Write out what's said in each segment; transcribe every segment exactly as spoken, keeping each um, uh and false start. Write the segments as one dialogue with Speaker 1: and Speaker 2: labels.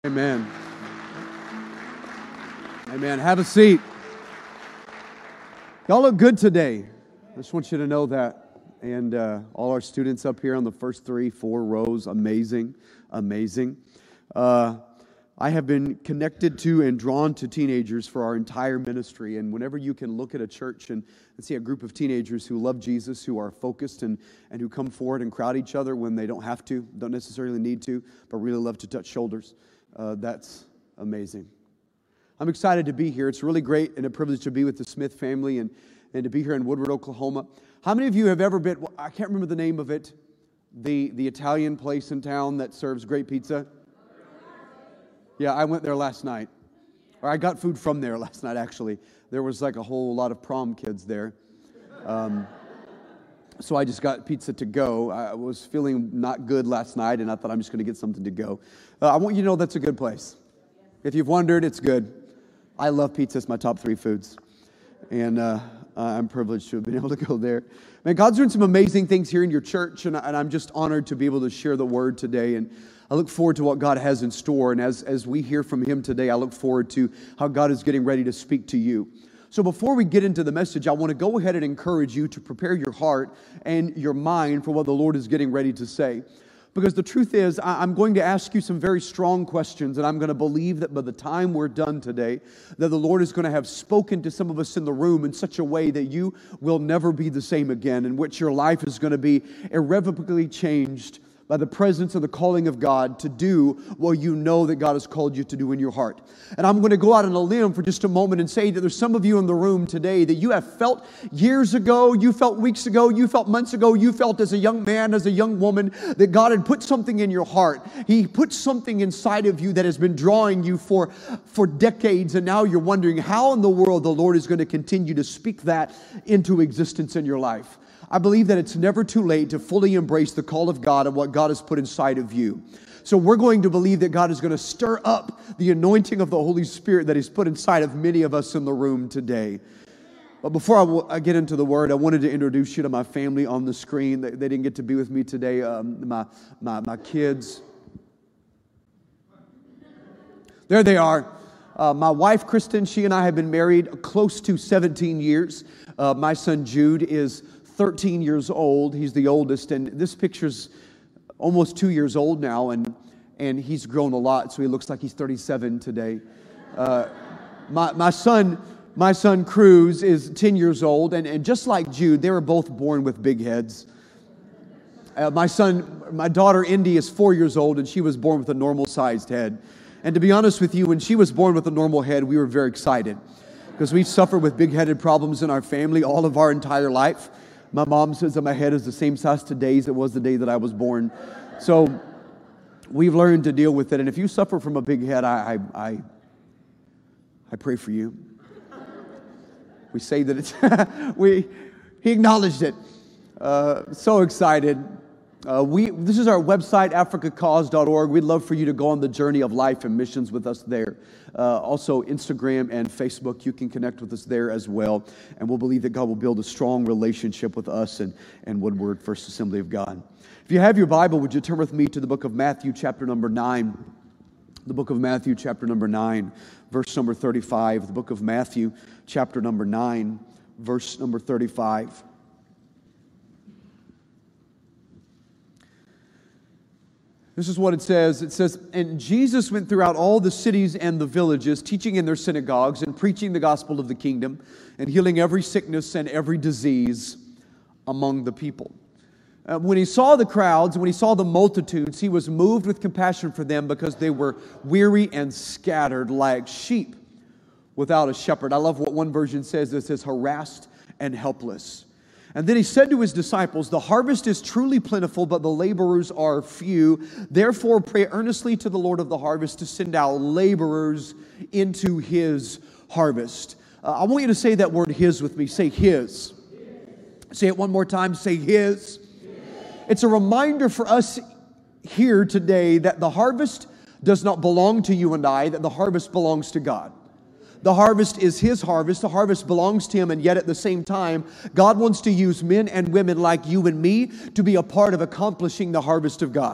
Speaker 1: Amen. Amen. Have a seat. Y'all look good today. I just want you to know that. And uh, all our students up here on the first three, four rows, amazing, amazing. Uh, I have been connected to and drawn to teenagers for our entire ministry. And whenever you can look at a church and, and see a group of teenagers who love Jesus, who are focused and, and who come forward and crowd each other when they don't have to, don't necessarily need to, but really love to touch shoulders, uh, that's amazing. I'm excited to be here. It's really great and a privilege to be with the Smith family and, and to be here in Woodward, Oklahoma. How many of you have ever been, well, I can't remember the name of it, the, the Italian place in town that serves great pizza? Yeah, I went there last night. Or I got food from there last night, actually. There was like a whole lot of prom kids there. Um, so I just got pizza to go. I was feeling not good last night, and I thought I'm just going to get something to go. Uh, I want you to know that's a good place. If you've wondered, it's good. I love pizza. It's my top three foods. And uh, I'm privileged to have been able to go there. Man, God's doing some amazing things here in your church, and, and I'm just honored to be able to share the word today. And I look forward to what God has in store. And as, as we hear from Him today, I look forward to how God is getting ready to speak to you. So before we get into the message, I want to go ahead and encourage you to prepare your heart and your mind for what the Lord is getting ready to say. Because the truth is, I'm going to ask you some very strong questions, and I'm going to believe that by the time we're done today, that the Lord is going to have spoken to some of us in the room in such a way that you will never be the same again, in which your life is going to be irrevocably changed by the presence and the calling of God to do what you know that God has called you to do in your heart. And I'm going to go out on a limb for just a moment and say that there's some of you in the room today that you have felt years ago, you felt weeks ago, you felt months ago, you felt as a young man, as a young woman, that God had put something in your heart. He put something inside of you that has been drawing you for, for decades, and now you're wondering how in the world the Lord is going to continue to speak that into existence in your life. I believe that it's never too late to fully embrace the call of God and what God has put inside of you. So we're going to believe that God is going to stir up the anointing of the Holy Spirit that He's put inside of many of us in the room today. But before I, w- I get into the Word, I wanted to introduce you to my family on the screen. They, they didn't get to be with me today. Um, my, my, my kids. There they are. Uh, my wife, Kristen, she and I have been married close to seventeen years. Uh, my son, Jude, is thirteen years old. He's the oldest, and this picture's almost two years old now, and and he's grown a lot, so he looks like he's thirty-seven today. Uh, my my son, my son Cruz is ten years old, and, and just like Jude, they were both born with big heads. Uh, my son, my daughter Indy is four years old, and she was born with a normal-sized head. And to be honest with you, when she was born with a normal head, we were very excited because we've suffered with big-headed problems in our family all of our entire life. My mom says that my head is the same size today as it was the day that I was born. So we've learned to deal with it. And if you suffer from a big head, I I, I, I pray for you. We say that it's, we, he acknowledged it. Uh, so excited. Uh, we This is our website, africa cause dot org. We'd love for you to go on the journey of life and missions with us there. Uh, also, Instagram and Facebook, you can connect with us there as well. And we'll believe that God will build a strong relationship with us and, and Woodward First Assembly of God. If you have your Bible, would you turn with me to the book of Matthew, chapter number nine. The book of Matthew, chapter number nine, verse number thirty-five. The book of Matthew, chapter number nine, verse number thirty-five. This is what it says. It says, "And Jesus went throughout all the cities and the villages, teaching in their synagogues and preaching the gospel of the kingdom and healing every sickness and every disease among the people." Uh, when He saw the crowds, when He saw the multitudes, He was moved with compassion for them because they were weary and scattered like sheep without a shepherd. I love what one version says. It says, harassed and helpless. And then He said to His disciples, "The harvest is truly plentiful, but the laborers are few. Therefore, pray earnestly to the Lord of the harvest to send out laborers into His harvest." Uh, I want you to say that word "His" with me. Say "His." Say it one more time. Say "His." It's a reminder for us here today that the harvest does not belong to you and I, that the harvest belongs to God. The harvest is His harvest. The harvest belongs to Him. And yet at the same time, God wants to use men and women like you and me to be a part of accomplishing the harvest of God.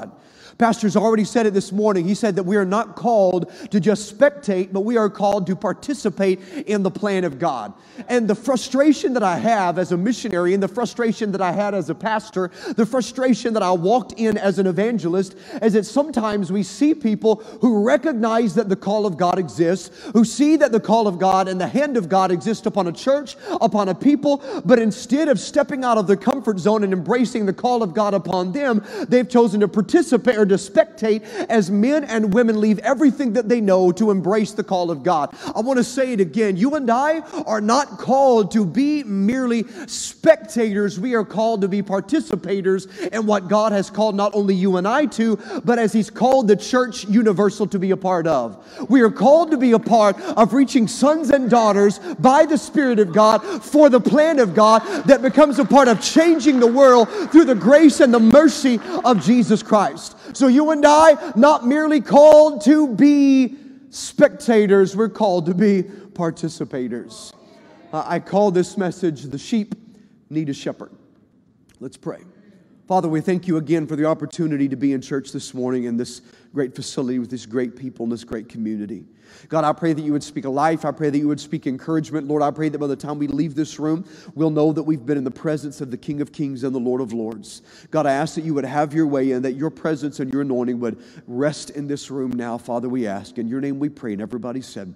Speaker 1: Pastor's already said it this morning. He said that we are not called to just spectate, but we are called to participate in the plan of God. And the frustration that I have as a missionary, and the frustration that I had as a pastor, the frustration that I walked in as an evangelist, is that sometimes we see people who recognize that the call of God exists, who see that the call of God and the hand of God exists upon a church, upon a people, but instead of stepping out of their comfort zone and embracing the call of God upon them, they've chosen to participate or to spectate as men and women leave everything that they know to embrace the call of God. I want to say it again. You and I are not called to be merely spectators. We are called to be participators in what God has called not only you and I to, but as He's called the church universal to be a part of. We are called to be a part of reaching sons and daughters by the Spirit of God for the plan of God that becomes a part of changing the world through the grace and the mercy of Jesus Christ. So you and I, not merely called to be spectators, we're called to be participators. Uh, I call this message, "The Sheep Need a Shepherd." Let's pray. Father, we thank you again for the opportunity to be in church this morning in this great facility with these great people in this great community. God, I pray that you would speak a life. I pray that you would speak encouragement. Lord, I pray that by the time we leave this room, we'll know that we've been in the presence of the King of Kings and the Lord of Lords. God, I ask that you would have your way and that your presence and your anointing would rest in this room now. Father, we ask. In your name we pray. And everybody said,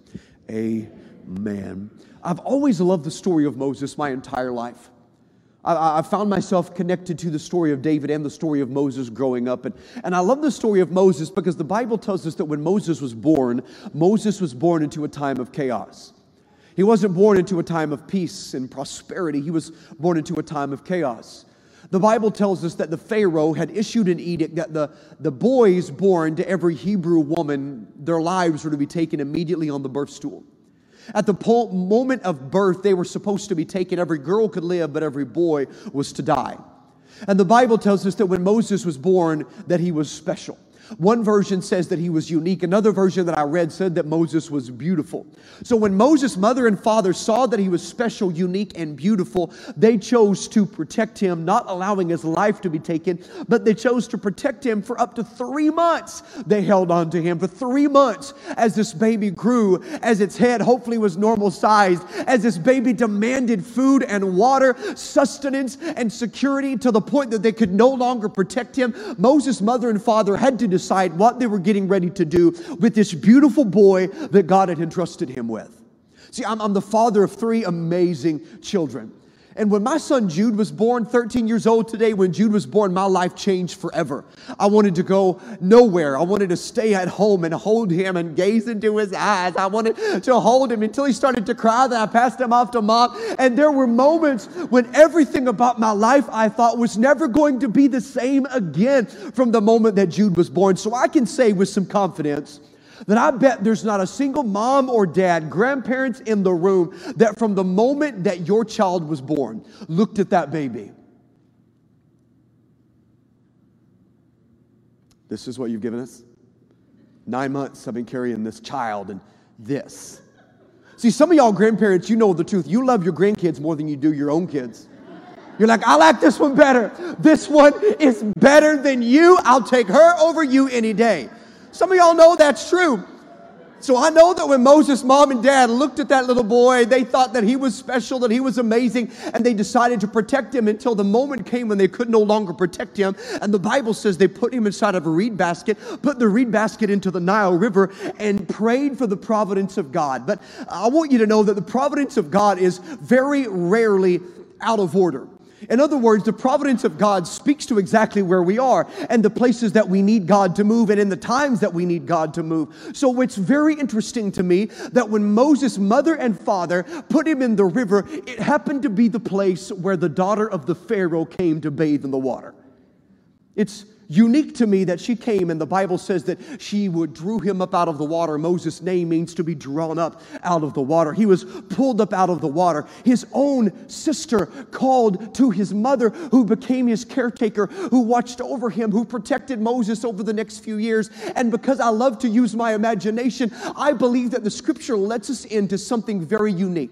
Speaker 1: amen. I've always loved the story of Moses my entire life. I, I found myself connected to the story of David and the story of Moses growing up. And, and I love the story of Moses because the Bible tells us that when Moses was born, Moses was born into a time of chaos. He wasn't born into a time of peace and prosperity. He was born into a time of chaos. The Bible tells us that the Pharaoh had issued an edict that the, the boys born to every Hebrew woman, their lives were to be taken immediately on the birth stool. At the po- moment of birth, they were supposed to be taken. Every girl could live, but every boy was to die. And the Bible tells us that when Moses was born, that he was special. One version says that he was unique. Another version that I read said that Moses was beautiful. So when Moses' mother and father saw that he was special, unique, and beautiful, they chose to protect him, not allowing his life to be taken, but they chose to protect him for up to three months. They held on to him for three months as this baby grew, as its head hopefully was normal sized, as this baby demanded food and water, sustenance and security to the point that they could no longer protect him. Moses' mother and father had to decide what they were getting ready to do with this beautiful boy that God had entrusted him with. See, I'm, I'm the father of three amazing children. And when my son Jude was born, thirteen years old today, when Jude was born, my life changed forever. I wanted to go nowhere. I wanted to stay at home and hold him and gaze into his eyes. I wanted to hold him until he started to cry. Then I passed him off to mom. And there were moments when everything about my life I thought was never going to be the same again from the moment that Jude was born. So I can say with some confidence that I bet there's not a single mom or dad, grandparents in the room that from the moment that your child was born looked at that baby. This is what you've given us? Nine months I've been carrying this child and this. See, some of y'all grandparents, you know the truth. You love your grandkids more than you do your own kids. You're like, I like this one better. This one is better than you. I'll take her over you any day. Some of y'all know that's true. So I know that when Moses' mom and dad looked at that little boy, they thought that he was special, that he was amazing, and they decided to protect him until the moment came when they could no longer protect him. And the Bible says they put him inside of a reed basket, put the reed basket into the Nile River, and prayed for the providence of God. But I want you to know that the providence of God is very rarely out of order. In other words, the providence of God speaks to exactly where we are and the places that we need God to move and in the times that we need God to move. So it's very interesting to me that when Moses' mother and father put him in the river, it happened to be the place where the daughter of the Pharaoh came to bathe in the water. It's unique to me that she came, and the Bible says that she would drew him up out of the water. Moses' name means to be drawn up out of the water. He was pulled up out of the water. His own sister called to his mother, who became his caretaker, who watched over him, who protected Moses over the next few years. And because I love to use my imagination, I believe that the scripture lets us into something very unique.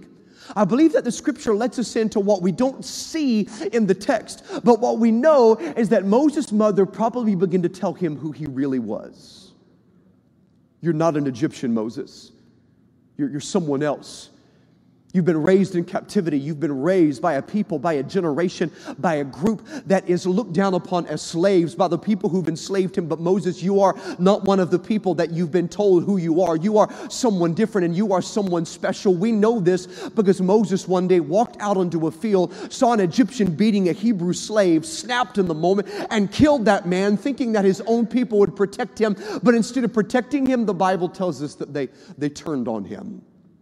Speaker 2: I believe that the scripture lets us into what we don't see in the text, but what we know is that Moses' mother probably began to tell him who he really was. You're not an Egyptian, Moses. You're, you're someone else. You've been raised in captivity. You've been raised by a people, by a generation, by a group that is looked down upon as slaves by the people who've enslaved him. But Moses, you are not one of the people that you've been told who you are. You are someone different and you are someone special. We know this because Moses one day walked out onto a field, saw an Egyptian beating a Hebrew slave, snapped in the moment and killed that man, thinking that his own people would protect him. But instead of protecting him, the Bible tells us that they, they turned on him.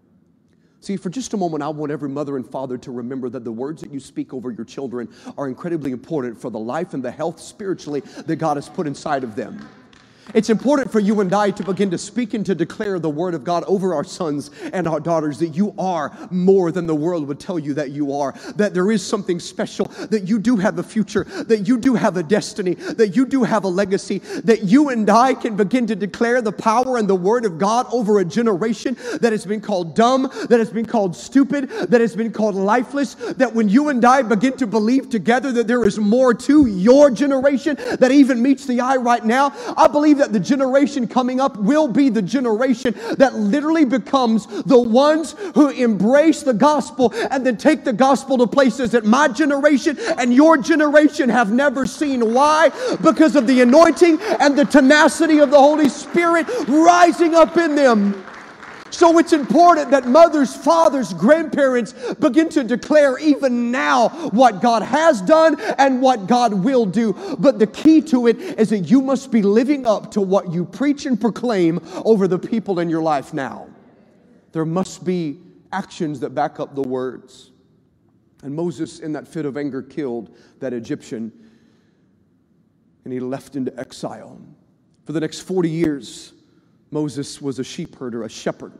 Speaker 2: See, for just a moment, I want every mother and father to remember that the words that you speak over your children are incredibly important for the life and the health spiritually that God has put inside of them. It's important for you and I to begin to speak and to declare the word of God over our sons and our daughters, that you are more than the world would tell you that you are, that there is something special, that you do have a future, that you do have a destiny, that you do have a legacy, that you and I can begin to declare the power and the word of God over a generation that has been called dumb, that has been called stupid, that has been called lifeless, that when you and I begin to believe together that there is more to your generation that even meets the eye right now, I believe that the generation coming up will be the generation that literally becomes the ones who embrace the gospel and then take the gospel to places that my generation and your generation have never seen. Why? Because of the anointing and the tenacity of the Holy Spirit rising up in them. So it's important that mothers, fathers, grandparents begin to declare even now what God has done and what God will do. But the key to it is that you must be living up to what you preach and proclaim over the people in your life now. There must be actions that back up the words. And Moses, in that fit of anger, killed that Egyptian, and he left into exile. For the next forty years, Moses was a sheep herder, a shepherd.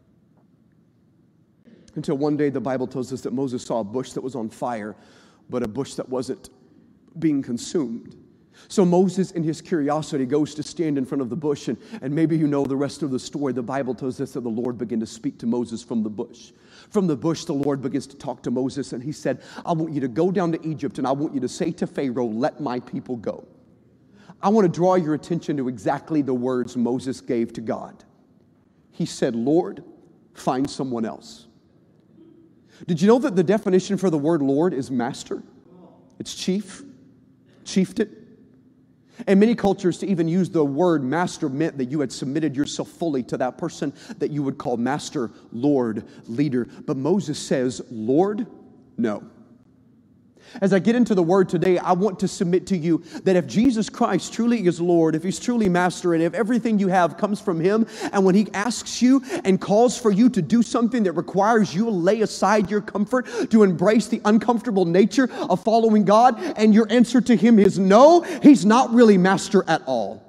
Speaker 2: Until one day the Bible tells us that Moses saw a bush that was on fire, but a bush that wasn't being consumed. So Moses, in his curiosity, goes to stand in front of the bush, and, and maybe you know the rest of the story. The Bible tells us that the Lord began to speak to Moses from the bush. From the bush, the Lord begins to talk to Moses, and he said, I want you to go down to Egypt, and I want you to say to Pharaoh, let my people go. I want to draw your attention to exactly the words Moses gave to God. He said, Lord, find someone else. Did you know that the definition for the word Lord is master? It's chief, chieftain. In many cultures, to even use the word master meant that you had submitted yourself fully to that person that you would call master, Lord, leader. But Moses says, Lord, no. As I get into the word today, I want to submit to you that if Jesus Christ truly is Lord, if He's truly Master, and if everything you have comes from Him, and when He asks you and calls for you to do something that requires you to lay aside your comfort, to embrace the uncomfortable nature of following God, and your answer to Him is no, He's not really Master at all.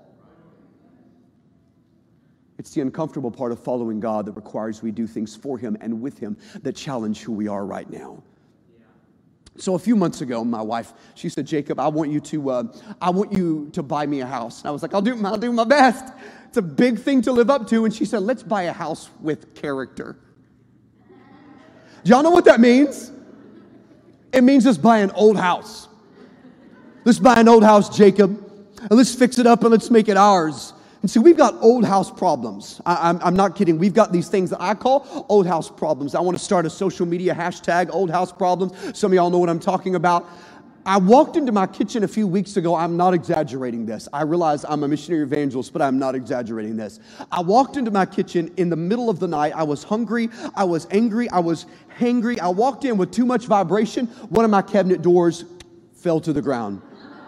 Speaker 2: It's the uncomfortable part of following God that requires we do things for Him and with Him that challenge who we are right now. So a few months ago, my wife, she said, Jacob, I want you to, uh, I want you to buy me a house. And I was like, I'll do, I'll do my best. It's a big thing to live up to. And she said, let's buy a house with character. Do y'all know what that means? It means let's buy an old house. Let's buy an old house, Jacob, and let's fix it up and let's make it ours. And see, we've got old house problems. I, I'm, I'm not kidding. We've got these things that I call old house problems. I want to start a social media hashtag, old house problems. Some of y'all know what I'm talking about. I walked into my kitchen a few weeks ago. I'm not exaggerating this. I realize I'm a missionary evangelist, but I'm not exaggerating this. I walked into my kitchen in the middle of the night. I was hungry. I was angry. I was hangry. I walked in with too much vibration. One of my cabinet doors fell to the ground.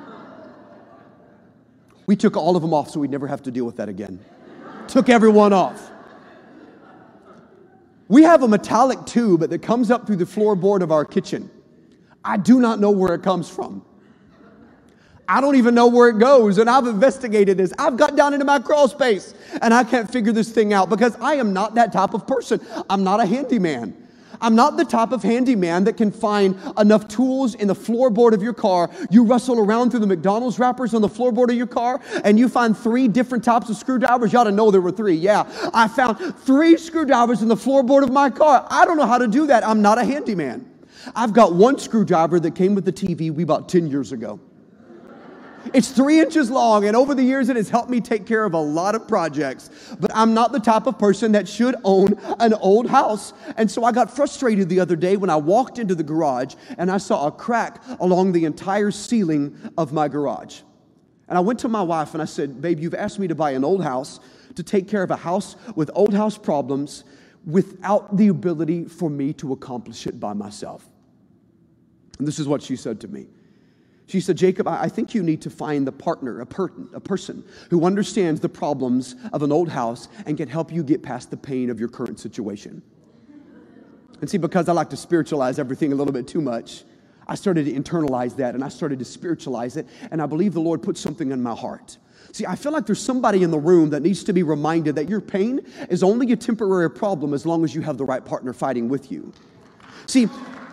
Speaker 2: We took all of them off so we'd never have to deal with that again. Took everyone off. We have a metallic tube that comes up through the floorboard of our kitchen. I do not know where it comes from. I don't even know where it goes, and I've investigated this. I've got down into my crawl space, and I can't figure this thing out because I am not that type of person. I'm not a handyman. I'm not the type of handyman that can find enough tools in the floorboard of your car. You rustle around through the McDonald's wrappers on the floorboard of your car and you find three different types of screwdrivers. You ought to know there were three. Yeah, I found three screwdrivers in the floorboard of my car. I don't know how to do that. I'm not a handyman. I've got one screwdriver that came with the T V we bought ten years ago. It's three inches long, and over the years it has helped me take care of a lot of projects. But I'm not the type of person that should own an old house. And so I got frustrated the other day when I walked into the garage and I saw a crack along the entire ceiling of my garage. And I went to my wife and I said, babe, you've asked me to buy an old house to take care of a house with old house problems without the ability for me to accomplish it by myself. And this is what she said to me. She said, Jacob, I think you need to find the partner, a, per- a person who understands the problems of an old house and can help you get past the pain of your current situation. And see, because I like to spiritualize everything a little bit too much, I started to internalize that and I started to spiritualize it. And I believe the Lord put something in my heart. See, I feel like there's somebody in the room that needs to be reminded that your pain is only a temporary problem as long as you have the right partner fighting with you. See,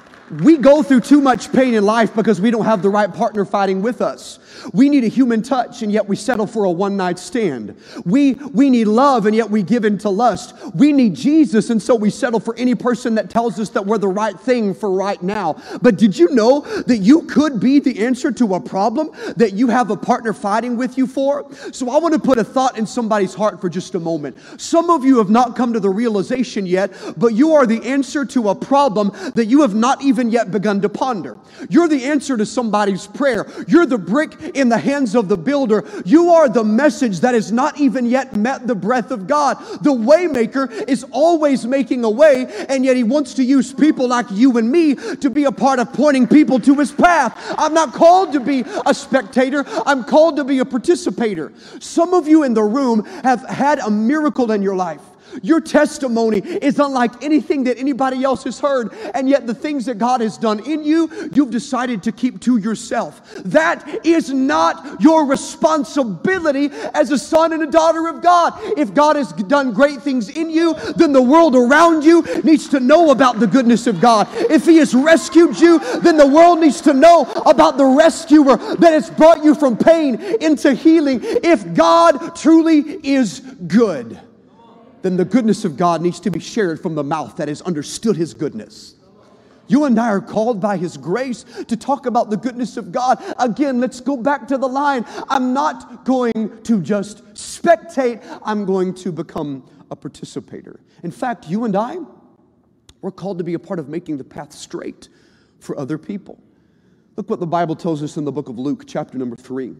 Speaker 2: we go through too much pain in life because we don't have the right partner fighting with us. We need a human touch, and yet we settle for a one-night stand. We, we need love, and yet we give into lust. We need Jesus, and so we settle for any person that tells us that we're the right thing for right now. But did you know that you could be the answer to a problem that you have a partner fighting with you for? So I want to put a thought in somebody's heart for just a moment. Some of you have not come to the realization yet, but you are the answer to a problem that you have not even yet begun to ponder. You're the answer to somebody's prayer. You're the brick in the hands of the builder. You are the message that has not even yet met the breath of God. The waymaker is always making a way, and yet he wants to use people like you and me to be a part of pointing people to his path. I'm not called to be a spectator. I'm called to be a participator. Some of you in the room have had a miracle in your life. Your testimony is unlike anything that anybody else has heard, and yet the things that God has done in you, you've decided to keep to yourself. That is not your responsibility as a son and a daughter of God. If God has done great things in you, then the world around you needs to know about the goodness of God. If he has rescued you, then the world needs to know about the rescuer that has brought you from pain into healing. If God truly is good, then the goodness of God needs to be shared from the mouth that has understood his goodness. You and I are called by his grace to talk about the goodness of God. Again, let's go back to the line. I'm not going to just spectate. I'm going to become a participator. In fact, you and I, we're called to be a part of making the path straight for other people. Look what the Bible tells us in the book of Luke, chapter number three.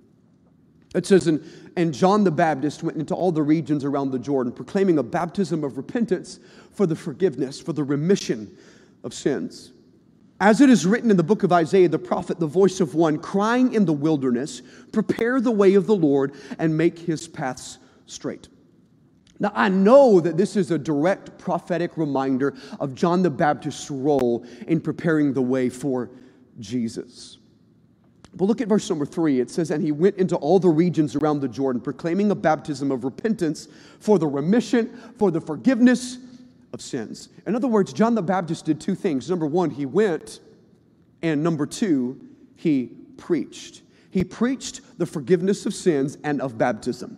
Speaker 2: It says, and, and John the Baptist went into all the regions around the Jordan, proclaiming a baptism of repentance for the forgiveness, for the remission of sins. As it is written in the book of Isaiah the prophet, the voice of one crying in the wilderness, prepare the way of the Lord and make his paths straight. Now, I know that this is a direct prophetic reminder of John the Baptist's role in preparing the way for Jesus. But look at verse number three. It says, and he went into all the regions around the Jordan, proclaiming a baptism of repentance for the remission, for the forgiveness of sins. In other words, John the Baptist did two things. Number one, he went, and number two, he preached. He preached the forgiveness of sins and of baptism.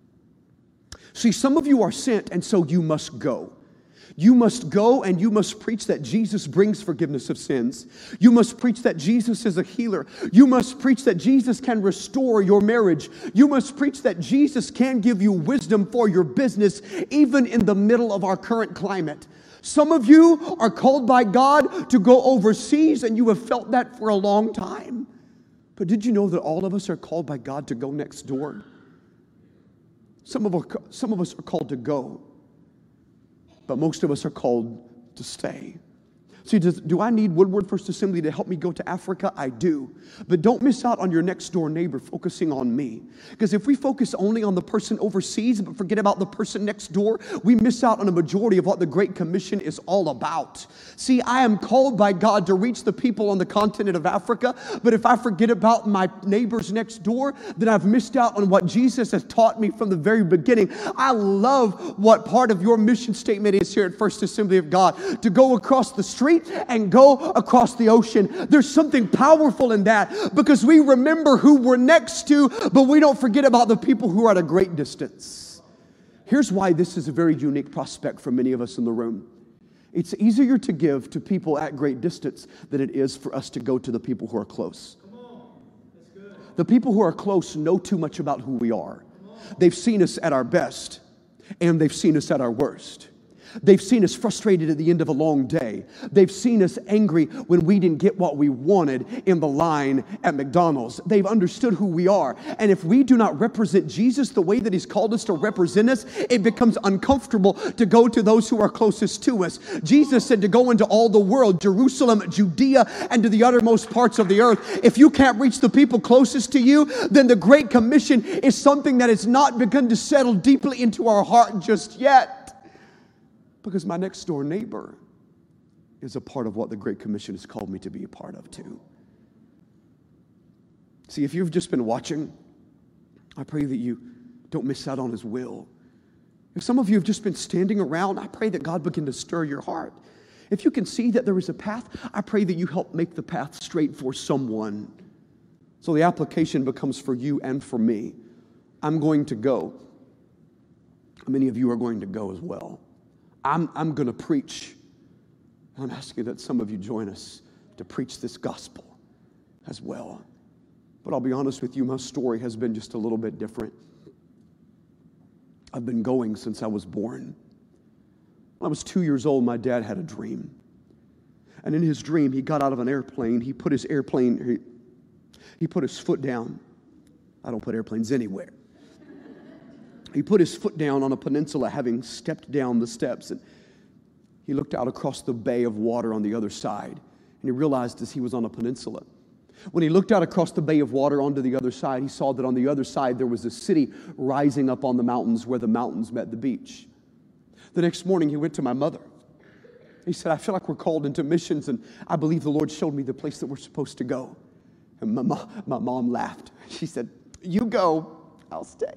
Speaker 2: See, some of you are sent, and so you must go. You must go and you must preach that Jesus brings forgiveness of sins. You must preach that Jesus is a healer. You must preach that Jesus can restore your marriage. You must preach that Jesus can give you wisdom for your business, even in the middle of our current climate. Some of you are called by God to go overseas, and you have felt that for a long time. But did you know that all of us are called by God to go next door? Some of, our, some of us are called to go. But most of us are called to stay. See, does, do I need Woodward First Assembly to help me go to Africa? I do. But don't miss out on your next door neighbor focusing on me. Because if we focus only on the person overseas but forget about the person next door, we miss out on a majority of what the Great Commission is all about. See, I am called by God to reach the people on the continent of Africa, but if I forget about my neighbors next door, then I've missed out on what Jesus has taught me from the very beginning. I love what part of your mission statement is here at First Assembly of God, to go across the street and go across the ocean. There's something powerful in that because we remember who we're next to, but we don't forget about the people who are at a great distance. Here's why this is a very unique prospect for many of us in the room. It's easier to give to people at great distance than it is for us to go to the people who are close. The people who are close know too much about who we are. They've seen us at our best, and they've seen us at our worst. They've seen us frustrated at the end of a long day. They've seen us angry when we didn't get what we wanted in the line at McDonald's. They've understood who we are. And if we do not represent Jesus the way that He's called us to represent us, it becomes uncomfortable to go to those who are closest to us. Jesus said to go into all the world, Jerusalem, Judea, and to the uttermost parts of the earth. If you can't reach the people closest to you, then the Great Commission is something that has not begun to settle deeply into our heart just yet. Because my next door neighbor is a part of what the Great Commission has called me to be a part of too. See, if you've just been watching, I pray that you don't miss out on His will. If some of you have just been standing around, I pray that God begin to stir your heart. If you can see that there is a path, I pray that you help make the path straight for someone. So the application becomes for you and for me. I'm going to go. Many of you are going to go as well. I'm, I'm going to preach. I'm asking that some of you join us to preach this gospel as well. But I'll be honest with you, my story has been just a little bit different. I've been going since I was born. When I was two years old, my dad had a dream. And in his dream, he got out of an airplane. He put his airplane, he, he put his foot down. I don't put airplanes anywhere. He put his foot down on a peninsula, having stepped down the steps, and he looked out across the bay of water on the other side, and he realized as he was on a peninsula. When he looked out across the bay of water onto the other side, he saw that on the other side there was a city rising up on the mountains where the mountains met the beach. The next morning he went to my mother. He said, I feel like we're called into missions, and I believe the Lord showed me the place that we're supposed to go. And my, mo- my mom laughed. She said, you go, I'll stay.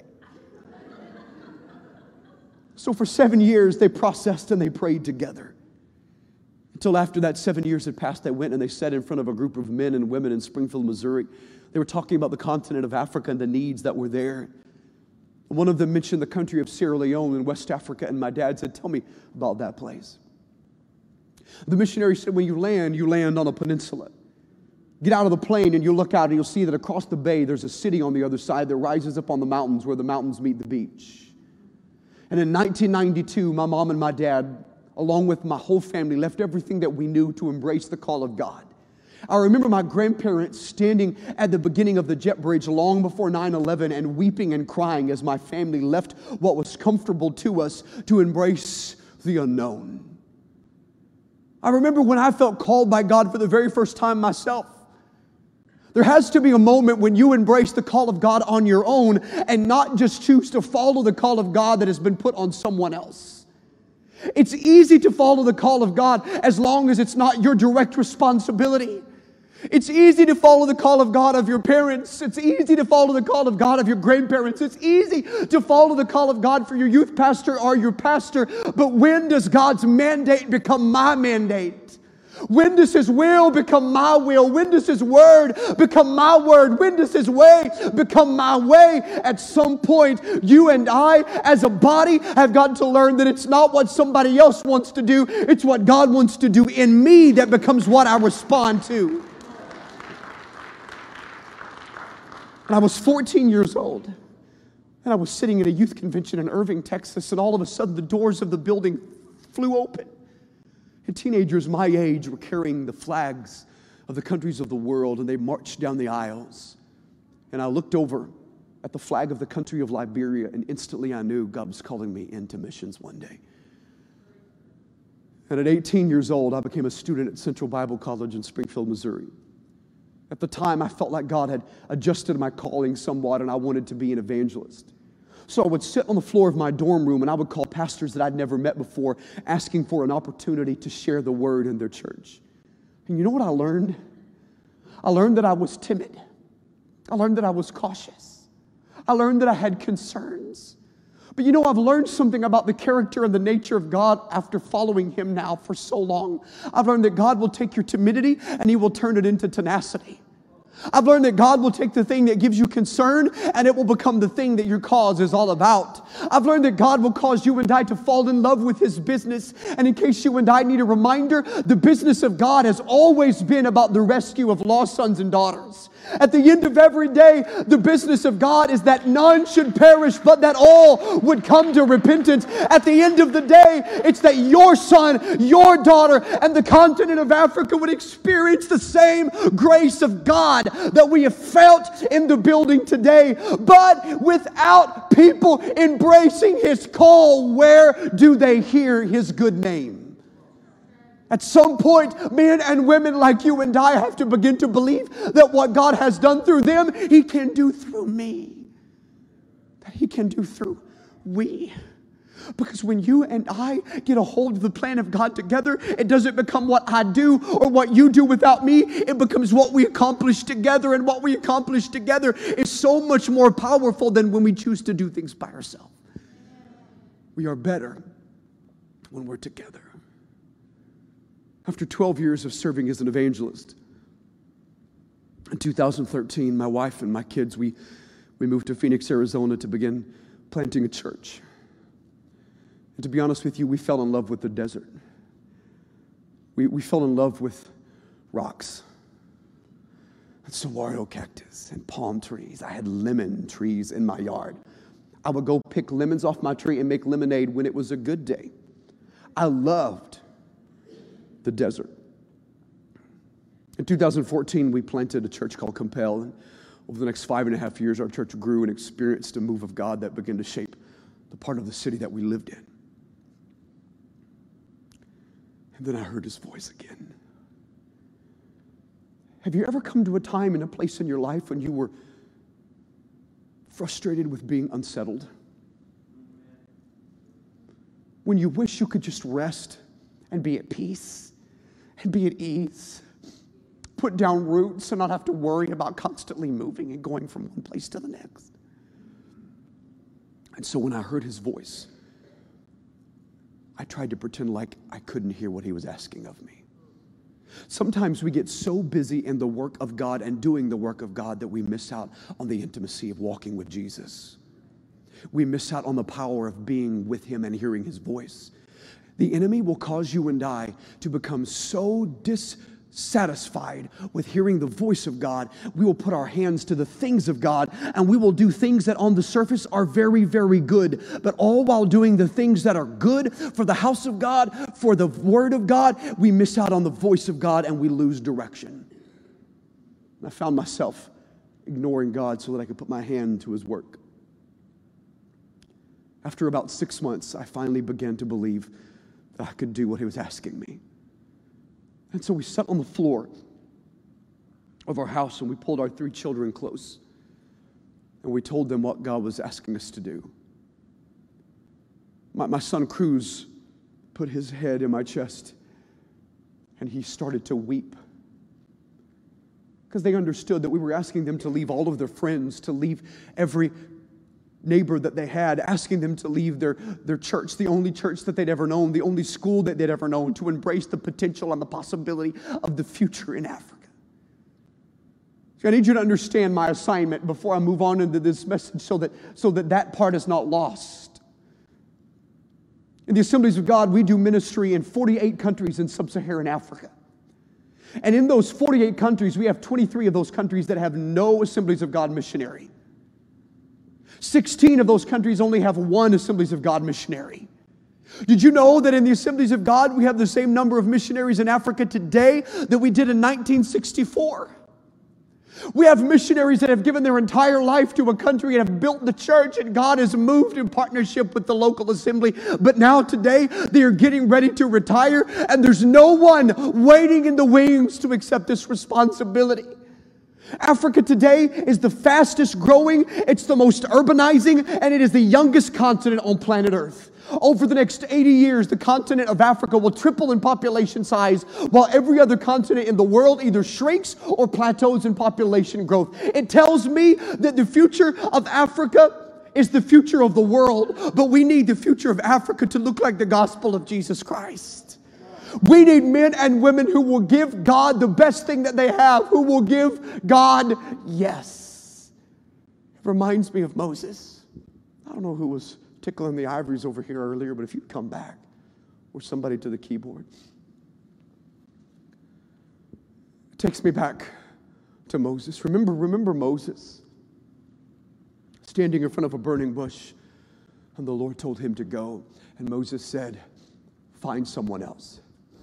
Speaker 2: So for seven years, they processed and they prayed together. Until after that seven years had passed, they went and they sat in front of a group of men and women in Springfield, Missouri. They were talking about the continent of Africa and the needs that were there. One of them mentioned the country of Sierra Leone in West Africa, and my dad said, tell me about that place. The missionary said, when you land, you land on a peninsula. Get out of the plane and you look out and you'll see that across the bay, there's a city on the other side that rises up on the mountains where the mountains meet the beach. And in nineteen ninety-two, my mom and my dad, along with my whole family, left everything that we knew to embrace the call of God. I remember my grandparents standing at the beginning of the jet bridge long before nine eleven and weeping and crying as my family left what was comfortable to us to embrace the unknown. I remember when I felt called by God for the very first time myself. There has to be a moment when you embrace the call of God on your own and not just choose to follow the call of God that has been put on someone else. It's easy to follow the call of God as long as it's not your direct responsibility. It's easy to follow the call of God of your parents. It's easy to follow the call of God of your grandparents. It's easy to follow the call of God for your youth pastor or your pastor. But when does God's mandate become my mandate? When does His will become my will? When does His word become my word? When does His way become my way? At some point, you and I, as a body, have got to learn that it's not what somebody else wants to do. It's what God wants to do in me that becomes what I respond to. And I was fourteen years old, and I was sitting at a youth convention in Irving, Texas, and all of a sudden the doors of the building flew open. And teenagers my age were carrying the flags of the countries of the world, and they marched down the aisles. And I looked over at the flag of the country of Liberia, and instantly I knew God was calling me into missions one day.
Speaker 1: And at eighteen years old, I became a student at Central Bible College in Springfield, Missouri. At the time, I felt like God had adjusted my calling somewhat, and I wanted to be an evangelist. So I would sit on the floor of my dorm room, and I would call pastors that I'd never met before, asking for an opportunity to share the word in their church. And you know what I learned? I learned that I was timid. I learned that I was cautious. I learned that I had concerns. But you know, I've learned something about the character and the nature of God after following Him now for so long. I've learned that God will take your timidity and He will turn it into tenacity. I've learned that God will take the thing that gives you concern and it will become the thing that your cause is all about. I've learned that God will cause you and I to fall in love with His business. And in case you and I need a reminder, the business of God has always been about the rescue of lost sons and daughters. At the end of every day, the business of God is that none should perish, but that all would come to repentance. At the end of the day, it's that your son, your daughter, and the continent of Africa would experience the same grace of God that we have felt in the building today. But without people embracing His call, where do they hear His good name? At some point, men and women like you and I have to begin to believe that what God has done through them, He can do through me. That He can do through we. Because when you and I get a hold of the plan of God together, it doesn't become what I do or what you do without me. It becomes what we accomplish together. And what we accomplish together is so much more powerful than when we choose to do things by ourselves. We are better when we're together. After twelve years of serving as an evangelist, in two thousand thirteen, my wife and my kids, we, we moved to Phoenix, Arizona to begin planting a church. And to be honest with you, we fell in love with the desert. We, we fell in love with rocks and saguaro cactus and palm trees. I had lemon trees in my yard. I would go pick lemons off my tree and make lemonade when it was a good day. I loved the desert. In two thousand fourteen, we planted a church called Compel. And over the next five and a half years, our church grew and experienced a move of God that began to shape the part of the city that we lived in. And then I heard His voice again. Have you ever come to a time and a place in your life when you were frustrated with being unsettled? When you wish you could just rest and be at peace and be at ease, put down roots and not have to worry about constantly moving and going from one place to the next. And so when I heard His voice, I tried to pretend like I couldn't hear what He was asking of me. Sometimes we get so busy in the work of God and doing the work of God that we miss out on the intimacy of walking with Jesus. We miss out on the power of being with Him and hearing His voice. The enemy will cause you and I to become so dissatisfied with hearing the voice of God, we will put our hands to the things of God, and we will do things that on the surface are very, very good, but all while doing the things that are good for the house of God, for the Word of God, we miss out on the voice of God and we lose direction. I found myself ignoring God so that I could put my hand to His work. After about six months, I finally began to believe that I could do what He was asking me. And so we sat on the floor of our house and we pulled our three children close. And we told them what God was asking us to do. My, my son Cruz put his head in my chest and he started to weep. Because they understood that we were asking them to leave all of their friends, to leave every neighbor that they had, asking them to leave their, their church, the only church that they'd ever known, the only school that they'd ever known, to embrace the potential and the possibility of the future in Africa. So I need you to understand my assignment before I move on into this message so that, so that that part is not lost. In the Assemblies of God, we do ministry in forty-eight countries in sub-Saharan Africa. And in those forty-eight countries, we have twenty-three of those countries that have no Assemblies of God missionary. sixteen of those countries only have one Assemblies of God missionary. Did you know that in the Assemblies of God, we have the same number of missionaries in Africa today that we did in nineteen sixty-four?
Speaker 2: We have missionaries that have given their entire life to a country and have built the church, and God has moved in partnership with the local assembly. But now today, they are getting ready to retire, and there's no one waiting in the wings to accept this responsibility. Africa today is the fastest growing, it's the most urbanizing, and it is the youngest continent on planet Earth. Over the next eighty years, the continent of Africa will triple in population size, while every other continent in the world either shrinks or plateaus in population growth. It tells me that the future of Africa is the future of the world, but we need the future of Africa to look like the gospel of Jesus Christ. We need men and women who will give God the best thing that they have, who will give God yes. It reminds me of Moses. I don't know who was tickling the ivories over here earlier, but if you'd come back, or somebody to the keyboard. It takes me back to Moses. Remember, remember Moses standing in front of a burning bush, and the Lord told him to go, and Moses said, find someone else.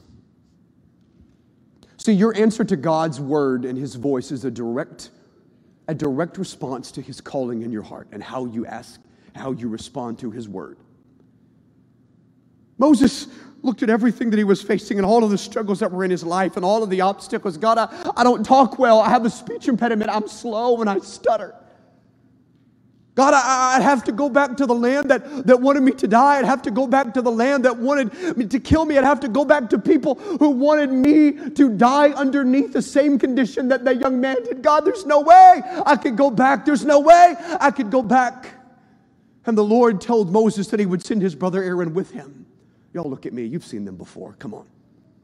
Speaker 2: See, your answer to God's word and his voice is a direct, a direct response to his calling in your heart and how you ask, how you respond to his word. Moses looked at everything that he was facing and all of the struggles that were in his life and all of the obstacles. God, I, I don't talk well. I have a speech impediment. I'm slow and I stutter. God, I, I'd have to go back to the land that, that wanted me to die. I'd have to go back to the land that wanted me to kill me. I'd have to go back to people who wanted me to die underneath the same condition that that young man did. God, there's no way I could go back. There's no way I could go back. And the Lord told Moses that he would send his brother Aaron with him. Y'all look at me. You've seen them before. Come on.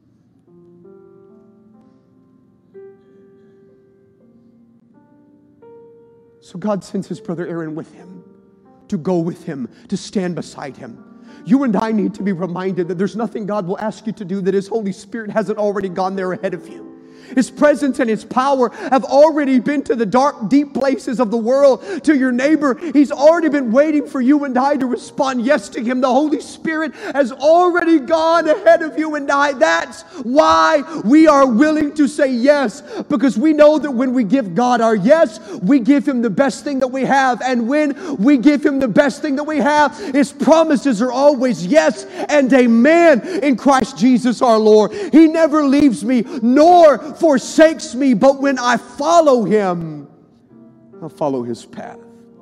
Speaker 2: So God sends his brother Aaron with him, to go with him, to stand beside him. You and I need to be reminded that there's nothing God will ask you to do that his Holy Spirit hasn't already gone there ahead of you. His presence and his power have already been to the dark, deep places of the world, to your neighbor. He's already been waiting for you and I to respond yes to him. The Holy Spirit has already gone ahead of you and I. That's why we are willing to say yes, because we know that when we give God our yes, we give him the best thing that we have. And when we give him the best thing that we have, his promises are always yes and amen in Christ Jesus our Lord. He never leaves me nor forsakes me, but when I follow him, I follow his path.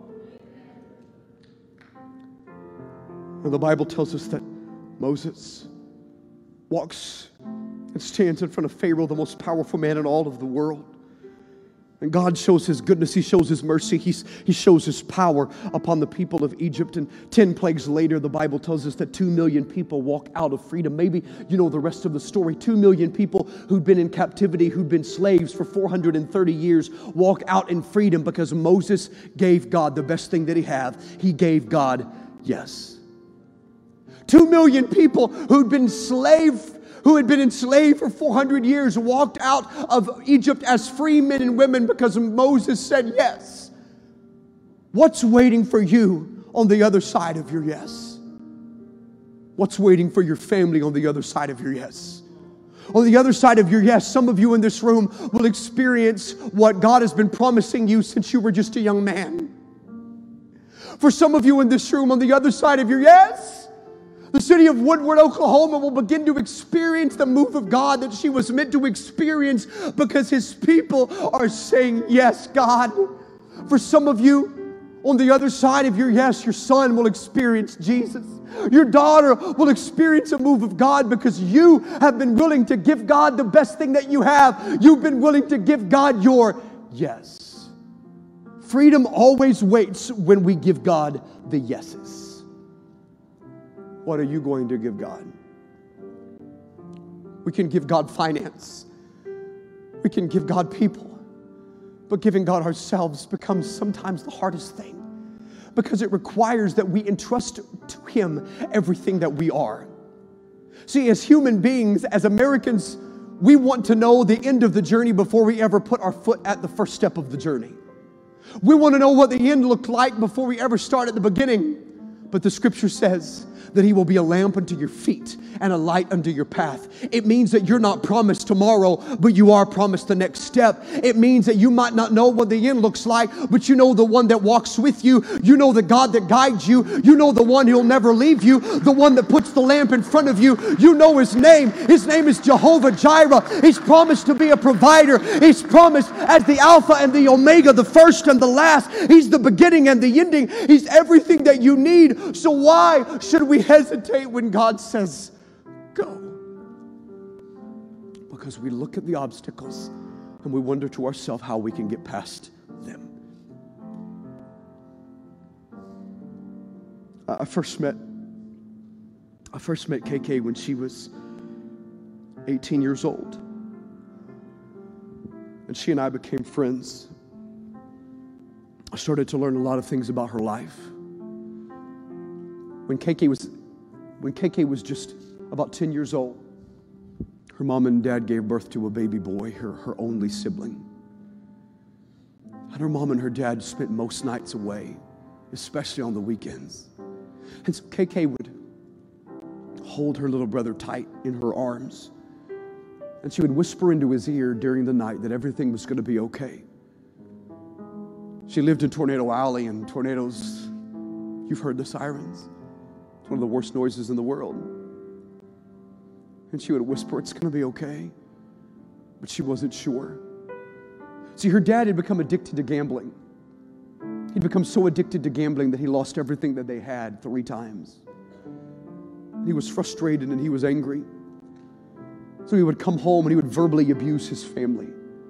Speaker 2: And the Bible tells us that Moses walks and stands in front of Pharaoh, the most powerful man in all of the world. And God shows his goodness, he shows his mercy, He's, he shows his power upon the people of Egypt. And ten plagues later, the Bible tells us that two million people walk out of freedom. Maybe you know the rest of the story. Two million people who'd been in captivity, who'd been slaves for four hundred thirty years, walk out in freedom because Moses gave God the best thing that he had. He gave God yes. Two million people who'd been slaves, who had been enslaved for four hundred years, walked out of Egypt as free men and women because Moses said yes. What's waiting for you on the other side of your yes? What's waiting for your family on the other side of your yes? On the other side of your yes, some of you in this room will experience what God has been promising you since you were just a young man. For some of you in this room, on the other side of your yes, the city of Woodward, Oklahoma will begin to experience the move of God that she was meant to experience because his people are saying, yes, God. For some of you, on the other side of your yes, your son will experience Jesus. Your daughter will experience a move of God because you have been willing to give God the best thing that you have. You've been willing to give God your yes. Freedom always waits when we give God the yeses. What are you going to give God? We can give God finance. We can give God people. But giving God ourselves becomes sometimes the hardest thing because it requires that we entrust to him everything that we are. See, as human beings, as Americans, we want to know the end of the journey before we ever put our foot at the first step of the journey. We want to know what the end looked like before we ever start at the beginning. But the scripture says that he will be a lamp unto your feet and a light unto your path. It means that you're not promised tomorrow, but you are promised the next step. It means that you might not know what the end looks like, but you know the one that walks with you. You know the God that guides you. You know the one who'll never leave you, the one that puts the lamp in front of you. You know his name. His name is Jehovah Jireh. He's promised to be a provider. He's promised as the Alpha and the Omega, the first and the last. He's the beginning and the ending. He's everything that you need. So why should we hesitate when God says, go? Because we look at the obstacles and we wonder to ourselves how we can get past them. I first met I first met K K when she was eighteen years old. And she and I became friends. I started to learn a lot of things about her life. When K K was, when K K was just about ten years old, her mom and dad gave birth to a baby boy, her, her only sibling. And her mom and her dad spent most nights away, especially on the weekends. And so K K would hold her little brother tight in her arms, and she would whisper into his ear during the night that everything was going to be okay. She lived in Tornado Alley, and tornadoes, you've heard the sirens. It's one of the worst noises in the world. And she would whisper, it's going to be okay. But she wasn't sure. See, her dad had become addicted to gambling. He'd become so addicted to gambling that he lost everything that they had three times. He was frustrated and he was angry. So he would come home and he would verbally abuse his family,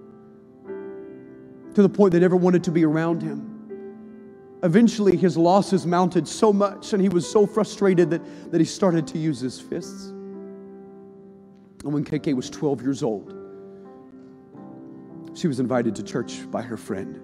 Speaker 2: to the point they never wanted to be around him. Eventually, his losses mounted so much and he was so frustrated that, that he started to use his fists. And when K K was twelve years old, she was invited to church by her friend.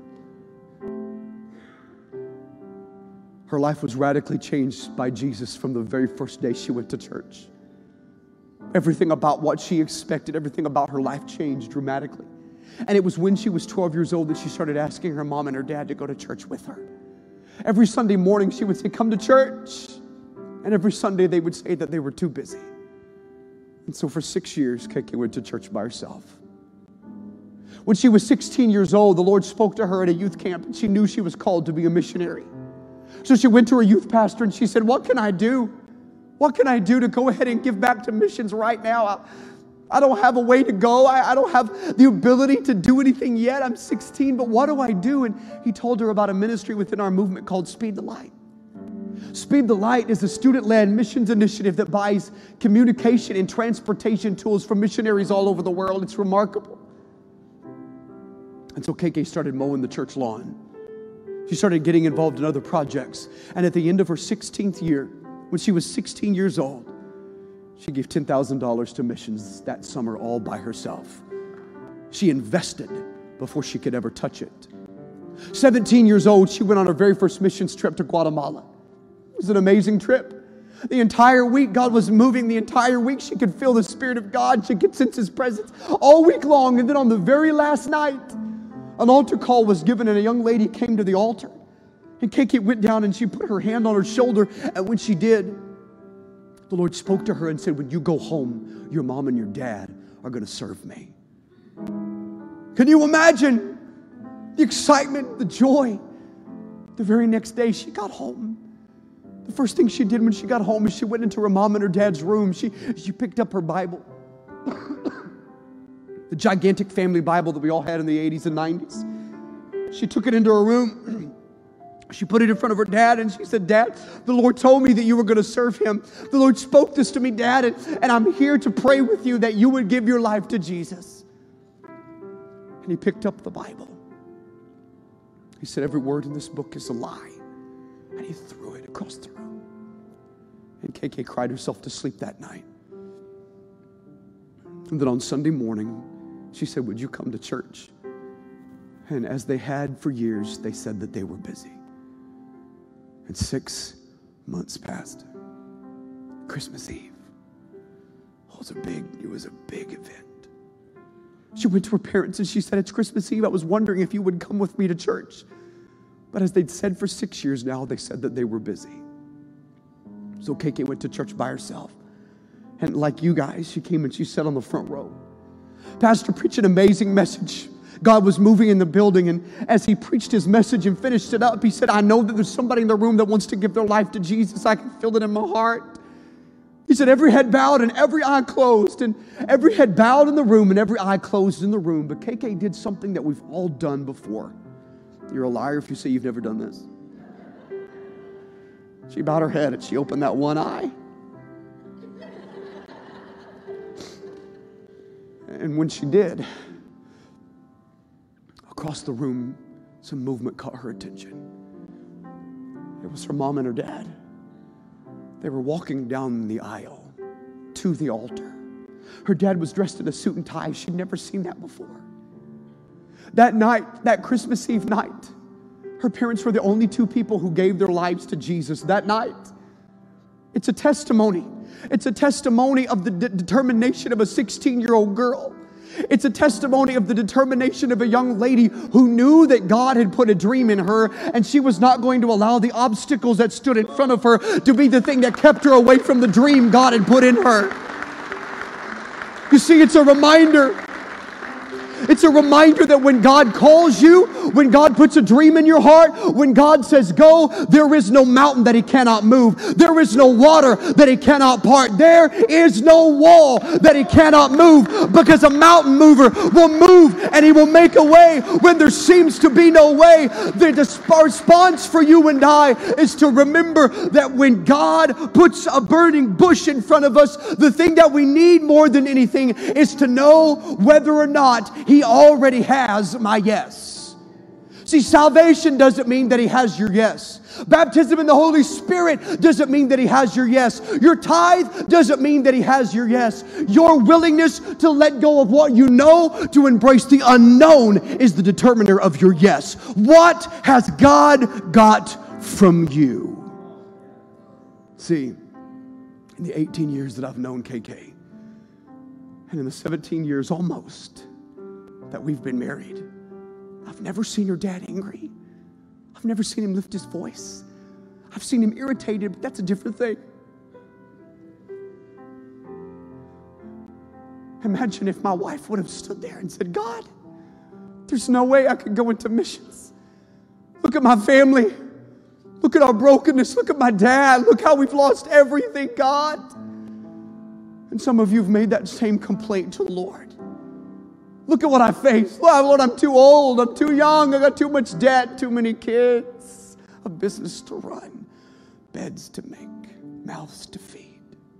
Speaker 2: Her life was radically changed by Jesus from the very first day she went to church. Everything about what she expected, everything about her life changed dramatically. And it was when she was twelve years old that she started asking her mom and her dad to go to church with her. Every Sunday morning she would say, come to church. And every Sunday they would say that they were too busy. And so for six years, K K went to church by herself. When she was sixteen years old, the Lord spoke to her at a youth camp, and she knew she was called to be a missionary. So she went to her youth pastor and she said, what can I do? What can I do to go ahead and give back to missions right now? I, I don't have a way to go. I, I don't have the ability to do anything yet. I'm sixteen, but what do I do? And he told her about a ministry within our movement called Speed the Light. Speed the Light is a student-led missions initiative that buys communication and transportation tools from missionaries all over the world. It's remarkable. And so K K started mowing the church lawn. She started getting involved in other projects. And at the end of her sixteenth year, when she was sixteen years old, she gave ten thousand dollars to missions that summer all by herself. She invested before she could ever touch it. seventeen years old, she went on her very first missions trip to Guatemala. It was an amazing trip. The entire week, God was moving. The entire week, she could feel the Spirit of God. She could sense His presence all week long. And then on the very last night, an altar call was given and a young lady came to the altar. And K K went down and she put her hand on her shoulder. And when she did, the Lord spoke to her and said, when you go home, your mom and your dad are going to serve me. Can you imagine the excitement, the joy? The very next day she got home. The first thing she did when she got home is she went into her mom and her dad's room. She, she picked up her Bible. The gigantic family Bible that we all had in the eighties and nineties. She took it into her room. She put it in front of her dad and she said, Dad, the Lord told me that you were going to serve Him. The Lord spoke this to me, Dad, and, and I'm here to pray with you that you would give your life to Jesus. And he picked up the Bible. He said, every word in this book is a lie. And he threw it across the room. And K K cried herself to sleep that night. And then on Sunday morning, she said, would you come to church? And as they had for years, they said that they were busy. And six months passed. Christmas Eve. Oh, it was a big, it was a big event. She went to her parents and she said, it's Christmas Eve. I was wondering if you would come with me to church. But as they'd said for six years now, they said that they were busy. So K K went to church by herself. And like you guys, she came and she sat on the front row. Pastor preached an amazing message. God was moving in the building, and as he preached his message and finished it up, he said, I know that there's somebody in the room that wants to give their life to Jesus. I can feel it in my heart. He said, every head bowed and every eye closed, and every head bowed in the room and every eye closed in the room. But K K did something that we've all done before. You're a liar if you say you've never done this. She bowed her head and she opened that one eye. And when she did, across the room, some movement caught her attention. It was her mom and her dad. They were walking down the aisle to the altar. Her dad was dressed in a suit and tie. She'd never seen that before. That night, that Christmas Eve night, her parents were the only two people who gave their lives to Jesus that night. It's a testimony. It's a testimony of the de- determination of a sixteen-year-old girl. It's a testimony of the determination of a young lady who knew that God had put a dream in her, and she was not going to allow the obstacles that stood in front of her to be the thing that kept her away from the dream God had put in her. You see, it's a reminder. It's a reminder that when God calls you, when God puts a dream in your heart, when God says go, there is no mountain that He cannot move. There is no water that He cannot part. There is no wall that He cannot move, because a mountain mover will move and He will make a way when there seems to be no way. The response for you and I is to remember that when God puts a burning bush in front of us, the thing that we need more than anything is to know whether or not He already has my yes. See, salvation doesn't mean that He has your yes. Baptism in the Holy Spirit doesn't mean that He has your yes. Your tithe doesn't mean that He has your yes. Your willingness to let go of what you know to embrace the unknown is the determiner of your yes. What has God got from you? See, in the eighteen years that I've known K K, and in the seventeen years almost that we've been married, I've never seen her dad angry. I've never seen him lift his voice. I've seen him irritated, but that's a different thing. Imagine if my wife would have stood there and said, God, there's no way I could go into missions. Look at my family. Look at our brokenness. Look at my dad. Look how we've lost everything, God. And some of you have made that same complaint to the Lord. Look at what I face. Lord, I'm too old. I'm too young. I got too much debt, too many kids, a business to run, beds to make, mouths to feed.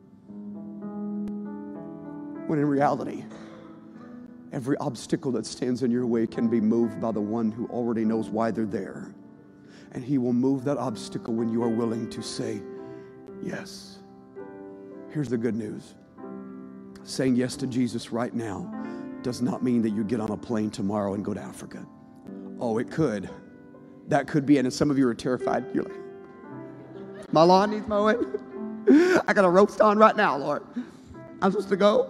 Speaker 2: When in reality, every obstacle that stands in your way can be moved by the one who already knows why they're there. And He will move that obstacle when you are willing to say yes. Here's the good news. Saying yes to Jesus right now does not mean that you get on a plane tomorrow and go to Africa. Oh, it could. That could be, and some of you are terrified. You're like, my lawn needs mowing. I got a roast on right now, Lord. I'm supposed to go?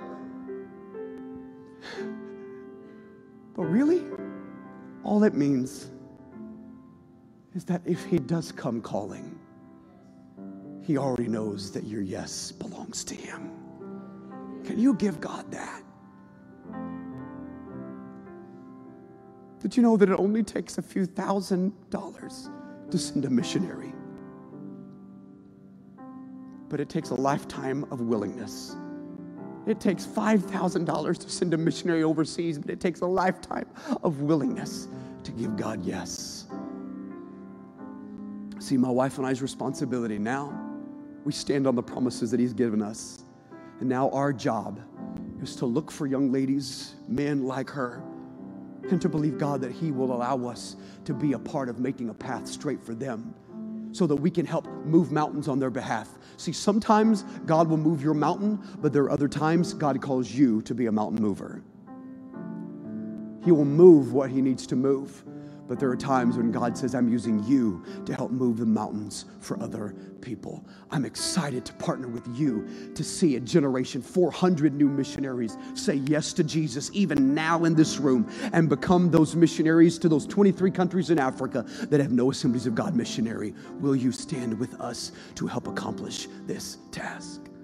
Speaker 2: But really, all it means is that if He does come calling, He already knows that your yes belongs to Him. Can you give God that? Did you know that it only takes a few thousand dollars to send a missionary? But it takes a lifetime of willingness. It takes five thousand dollars to send a missionary overseas, but it takes a lifetime of willingness to give God yes. See, my wife and I's responsibility now, we stand on the promises that He's given us. And now our job is to look for young ladies, men like her, and to believe, God, that He will allow us to be a part of making a path straight for them so that we can help move mountains on their behalf. See, sometimes God will move your mountain, but there are other times God calls you to be a mountain mover. He will move what He needs to move.
Speaker 1: But there are times when God says, I'm using you to help move the mountains for other people. I'm excited to partner with you to see a generation, four hundred new missionaries say yes to Jesus even now in this room and become those missionaries to those twenty-three countries in Africa that have no Assemblies of God missionary. Will you stand with us to help accomplish this task?